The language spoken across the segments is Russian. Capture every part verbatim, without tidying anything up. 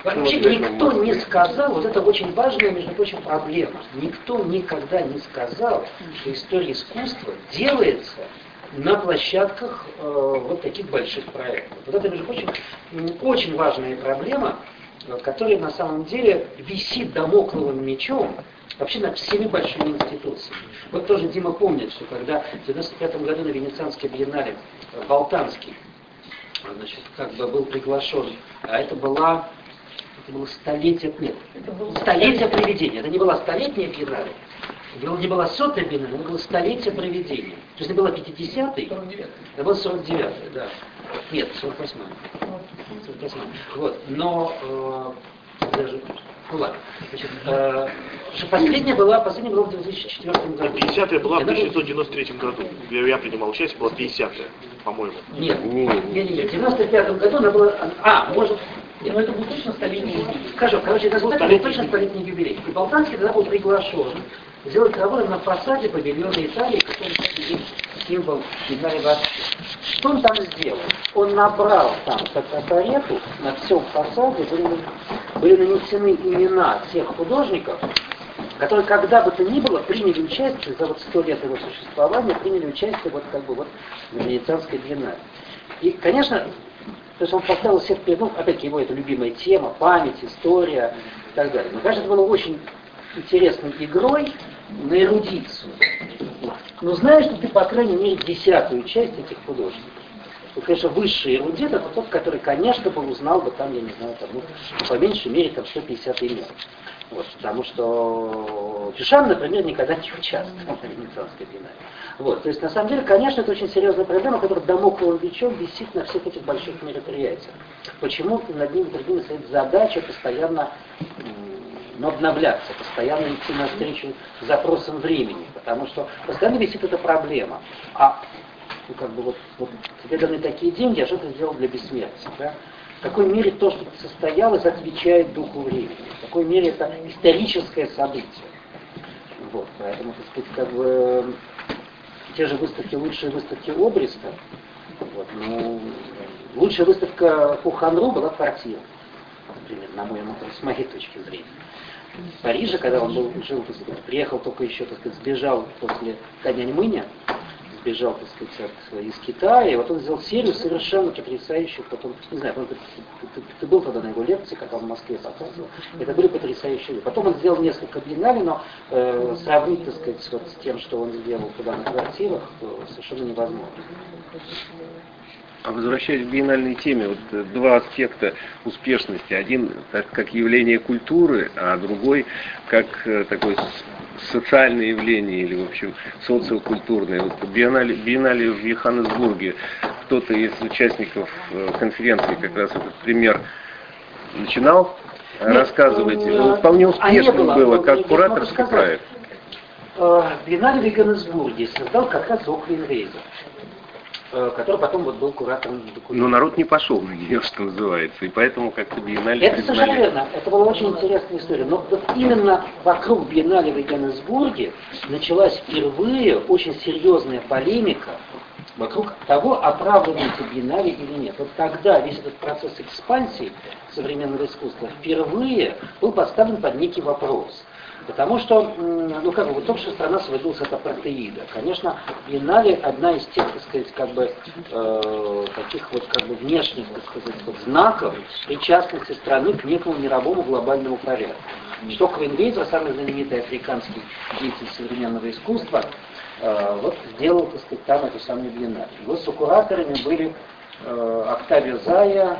Вообще никто не сказал, вот это очень важная, между прочим, проблема. Никто никогда не сказал, что история искусства делается на площадках э, вот таких больших проектов. Вот это, между прочим, очень важная проблема, которая на самом деле висит дамокловым мечом вообще над всеми большими институциями. Вот тоже Дима помнит, что когда в девяносто пятом году на Венецианской биеннале Болтанский, значит, как бы был приглашен, а это была, это было столетие, нет, это было столетие привидения. Это не была столетняя биеннале, это не была сотая биеннале, это было столетие привидения. То есть это было пятидесятый, это было сорок девятый, да. Нет, сорок восьмой. сорок восьмой. Вот, но э, даже, ну ладно. Значит, э, последняя была, последняя была в две тысячи четвёртом году. пятидесятая была в тысяча девятьсот девяносто третьем году. Я, я принимал участие, была пятидесятая, по-моему. Нет, нет, нет, нет. В девяносто пятом году она была. А, может. Нет, но это был точно столетний юбилей. Скажу, короче, это был точно столетний юбилей. И Болтанский тогда был приглашен сделать работу на фасаде павильона Италии, который есть символ биеннале вообще. Что он там сделал? Он набрал там по трафарету, на всем фасаде были, были нанесены имена тех художников, которые когда бы то ни было приняли участие, за вот сто лет его существования, приняли участие вот как бы вот в Венецианской биеннале. И, конечно, то есть он поставил всех перед, ну, опять-таки его это любимая тема, память, история и так далее. Но, конечно, это было очень интересной игрой на эрудицию. Но знаешь, что ты, по крайней мере, десятую часть этих художников. Ну, конечно, высший эрудит — это тот, который, конечно, бы узнал бы там, я не знаю, там, ну, по меньшей мере, там, сто пятьдесят имен. Вот, потому что Дюшан, например, никогда не участвовал в Венецианской биеннале. Вот, то есть, на самом деле, конечно, это очень серьезная проблема, которая дамокловым мечом висит на всех этих больших мероприятиях. Почему над ними, перед ними стоит задача постоянно ну, обновляться, постоянно идти навстречу запросам времени, потому что постоянно висит эта проблема. А ну, как бы вот, вот тебе даны такие деньги, а что ты сделал для бессмертия? Да? В какой мере то, что состоялось, отвечает духу времени? В какой мере это историческое событие? Вот, поэтому, так сказать, как бы те же выставки, лучшие выставки Обриста, вот, ну, лучшая выставка по Ханру была «Квартира», например, на мой, с моей точки зрения. В Париже, когда он был, жил, так сказать, приехал только еще, так сказать, сбежал после Тяньаньмэня, сбежал, так сказать, от, из Китая, и вот он сделал серию совершенно потрясающих, потом, не знаю, ты, ты, ты, ты был тогда на его лекции, когда он в Москве показывал, это были потрясающие. Потом он сделал несколько биеннале, но э, сравнить, так сказать, вот с тем, что он сделал туда на квартирах, совершенно невозможно. А возвращаясь к биеннальной теме, вот два аспекта успешности. Один так, как явление культуры, а другой как такое социальное явление или, в общем, социокультурное. Вот биеннале, биеннале в Йоханнесбурге кто-то из участников конференции как раз этот пример начинал Нет, рассказывать. Он, вполне успешным было, было как кураторский проект. Биеннале в Йоханнесбурге создал как раз Оквинвейзер, который потом вот был куратором документов. Но народ не пошел на нее, что называется, и поэтому как-то биеннале... Это совершенно верно, это была очень интересная история. Но вот именно вокруг биеннале в Йоханнесбурге началась впервые очень серьезная полемика вокруг того, оправданы эти биеннале или нет. Вот тогда весь этот процесс экспансии современного искусства впервые был поставлен под некий вопрос. Потому что, ну как бы, вот только что страна сводилась от апартеида. Конечно, биеннале одна из тех, так сказать, как бы, э, таких вот, как бы, внешних, так сказать, вот, знаков причастности страны к некому мировому глобальному порядку. Что Оквинвейзер, самый знаменитый африканский деятель современного искусства, э, вот сделал, так сказать, там эту самую биеннале. Его сокураторами были э, Октавио Зая,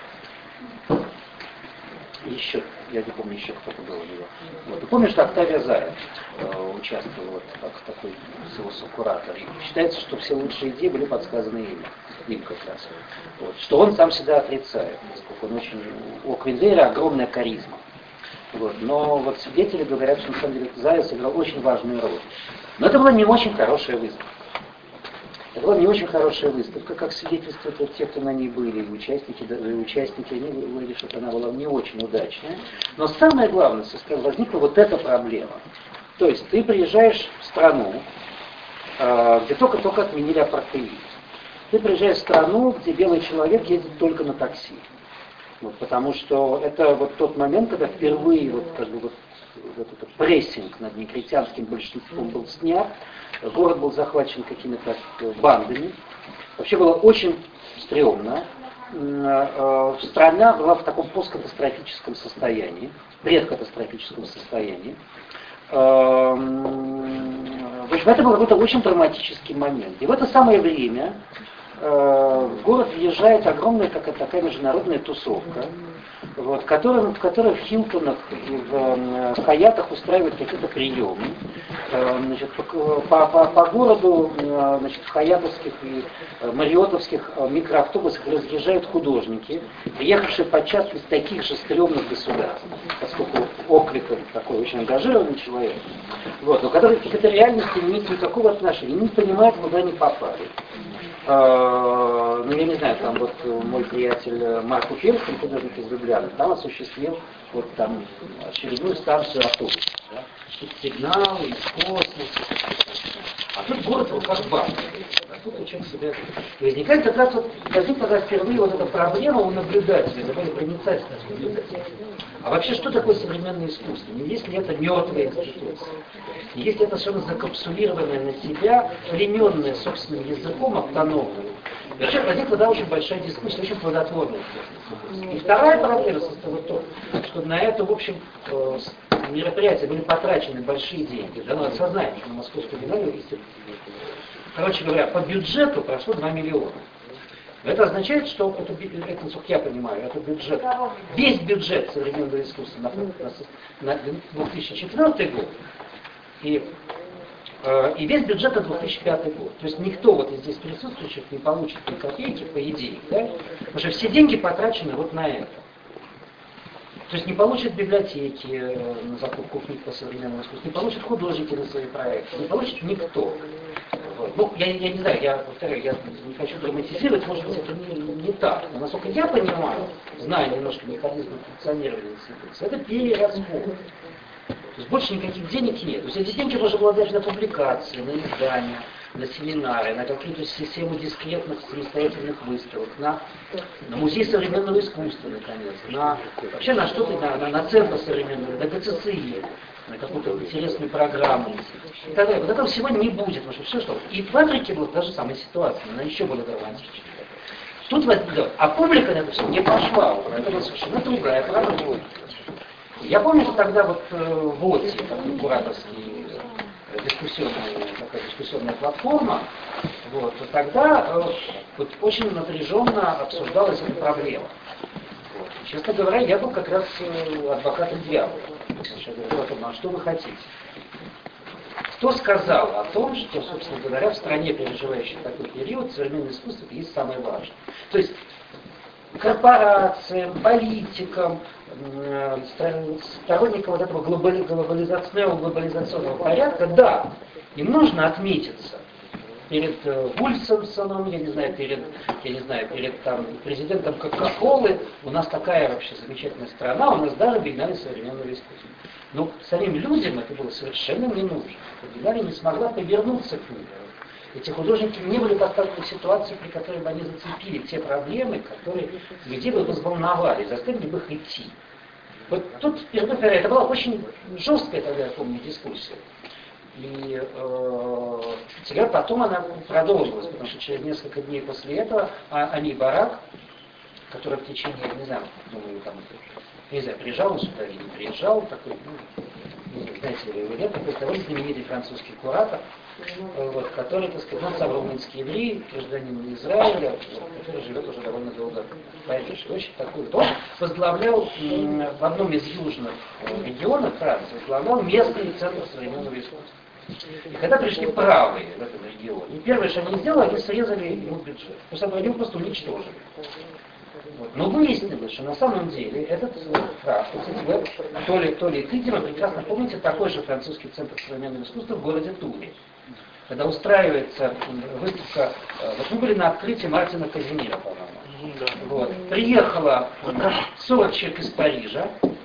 еще, я не помню еще кто-то был у него. Вот. И помню, что Октавио Зая э, участвовал вот, как такой сокуратор. И считается, что все лучшие идеи были подсказаны им, им как раз. Вот. Что он сам себя отрицает, поскольку он очень... У Оквинвейзера огромная харизма. Вот. Но вот свидетели говорят, что на самом деле Зая сыграл очень важную роль. Но это была не очень хорошая выставка. Это была не очень хорошая выставка, как свидетельствуют вот те, кто на ней были, и участники, и участники они говорили, что она была не очень удачная. Но самое главное, возникла вот эта проблема. То есть ты приезжаешь в страну, где только-только отменили апартеид. Ты приезжаешь в страну, где белый человек ездит только на такси. Вот, потому что это вот тот момент, когда впервые вот, как бы, вот, вот этот прессинг над негритянским большинством был снят, город был захвачен какими-то бандами. Вообще было очень стрёмно. Страна была в таком посткатастрофическом состоянии, предкатастрофическом состоянии. В общем, это был какой-то очень драматический момент. И в это самое время в город въезжает огромная какая-то такая международная тусовка, вот, которая, в которой в Хилтонах и в, в Хаятах устраивают какие-то приемы. Значит, по, по, по городу, значит, в хаятовских и мариотовских микроавтобусах разъезжают художники, приехавшие подчас из таких же стрёмных государств, поскольку Окликов такой очень ангажированный человек, вот, но который к этой реальности не имеет никакого отношения, не понимает, куда они попали. Ну, я не знаю, там вот мой приятель Марк Уфельский, художник из Любляны, там осуществил вот там очередную станцию автобуса. Да? Тут сигналы из космоса. А тут город вот как банк. А тут учим себя. И возникает как раз вот, возник тогда впервые вот эта проблема у наблюдателя, такая проницательность наблюдателя. А вообще, что такое современное искусство? Не есть ли это мертвая институция? Не есть ли это совершенно закапсулированное на себя, плененное собственным языком, автономное? И вообще возникла тогда очень большая дискуссия, очень плодотворная. И вторая проблема состоит в том, что на это, в общем, мероприятия были потрачены большие деньги. Да, ну, осознаем, что на Московскую биеннале, короче говоря, по бюджету прошло два миллиона. Это означает, что, это, это, насколько я понимаю, это бюджет, весь бюджет современного искусства на, на, на две тысячи четвёртый год и, э, и весь бюджет на две тысячи пятый год. То есть никто вот из здесь присутствующих не получит ни копейки, по идее, да? Потому что все деньги потрачены вот на это. То есть не получат библиотеки э, на закупку книг по современному искусству, не получат художники на свои проекты, не получит никто. Вот. Ну, я, я не знаю, я повторяю, я не хочу драматизировать, может быть, это не, не так. Но насколько я понимаю, зная немножко механизм функционирования институции, это перерасход. То есть больше никаких денег нет. То есть эти деньги можно было дать на публикации, на издания, на семинары, на какую-то систему дискретных самостоятельных выставок, на, на музей современного искусства, наконец, на, вообще на что-то, на, на, на центр современного, на ГЦЦИ, на какую-то интересную программу. И так далее. Вот этого всего не будет, потому что все что. И в Африке была та же самая ситуация, она еще более драматичная. Тут возникла, а публика на это все не пошла, это была совершенно другая проблема. Я помню, что тогда вот в ОТИ, такой кураторский дискуссионная, такая дискуссионная платформа, вот, то тогда вот, очень напряженно обсуждалась эта проблема. Вот. Честно говоря, я был как раз адвокатом дьявола. Я говорил о том, а что вы хотите? Кто сказал о том, что, собственно говоря, в стране, переживающей такой период, современное искусство есть самое важное? То есть корпорациям, политикам, сторонникам вот этого глобализационного, глобализационного порядка, да, им нужно отметиться перед Вульсонсоном, я не знаю, перед, я не знаю, перед там, президентом Кока-Колы, у нас такая вообще замечательная страна, у нас даже биеннале современного искусства. Но самим людям это было совершенно не нужно. Биеннале не смогла повернуться к ним. Эти художники не были поставлены в ситуации, при которой бы они зацепили те проблемы, которые людей бы возволновали, заставили бы их идти. Вот тут, это была очень жесткая тогда, я помню, дискуссия. И э, теперь потом она продолжилась, потому что через несколько дней после этого Ани Барак, который в течение, я не знаю, думаю, там, не знаю, приезжал он сюда или не приезжал, такой, ну, не знаете ли его нет, такой довольно знаменитый французский куратор, вот, который, так сказать, он сам румынский еврей, гражданин Израиля, вот, который живет уже довольно долго в Париже. Очень такой. Он возглавлял м, в одном из южных регионов Франции, возглавлял местный центр современного искусства. И когда пришли правые в этом регионе, первое, что они сделали, они срезали ему бюджет. То есть они его просто уничтожили. Вот. Но выяснилось, что на самом деле этот прав, то ли, то ли Тыгера, прекрасно помните, такой же французский центр современного искусства в городе Туре. Когда устраивается выставка, вот мы были на открытии Мартина Казимира, по-моему. Вот. Приехало сорок человек из Парижа,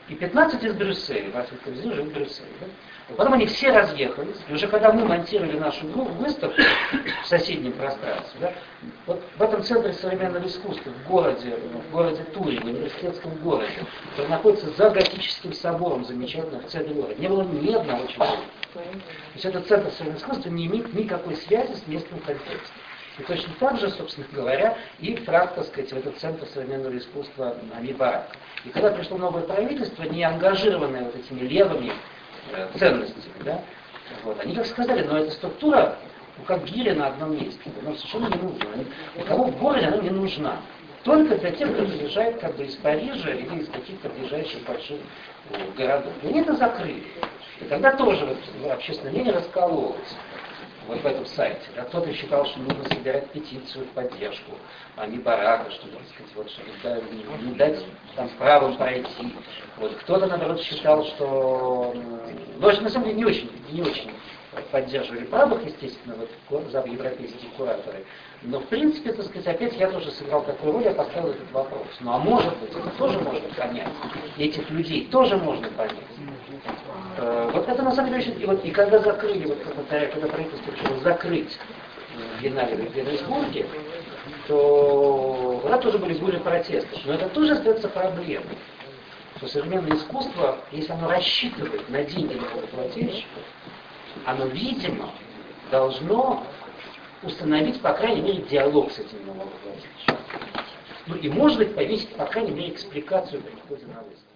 и пятнадцать из Брюсселя, Вася Кавизин живет в Брюсселе. Да? Потом они все разъехались, и уже когда мы монтировали нашу выставку в соседнем пространстве, да, вот в этом центре современного искусства, в городе, в городе Туре, в университетском городе, который находится за готическим собором, замечательно, в центре города, не было ни одного человека. То есть этот центр современного искусства не имеет никакой связи с местным контекстом. И точно так же, собственно говоря, и враг, так сказать, в этот центр современного искусства Ами-Барак. И когда пришло новое правительство, не ангажированное вот этими левыми э, ценностями, да, вот, они как сказали, но эта структура, ну, как гиря на одном месте, она совершенно не нужна. Никому в городе она не нужна. Только для тех, кто приезжает как бы из Парижа или из каких-то ближайших больших э, городов. И они это закрыли. И тогда тоже вот, общественное мнение раскололось. Вот в этом сайте. Да, кто-то считал, что нужно собирать петицию в поддержку Ами-Барака, что, так сказать, вот, чтобы да, не, не дать там правым пройти. Вот. Кто-то, наоборот, считал, что... Ну, на самом деле, не очень, не очень поддерживали правых, естественно, вот, европейские кураторы. Но, в принципе, так сказать, опять я тоже сыграл такую роль, я поставил этот вопрос. Ну, а может быть, это тоже можно понять. И этих людей тоже можно понять. Вот это на самом деле очень... И, вот, и когда закрыли, вот, когда, когда правительство решило закрыть Биеннале в Петербурге, то тогда тоже были буря протестов. Но это тоже остается проблемой. Что современное искусство, если оно рассчитывает на деньги налогоплательщиков, оно, видимо, должно установить, по крайней мере, диалог с этим налогоплательщиком. Ну и, может быть, повесить, по крайней мере, экспликацию при входе на выставку.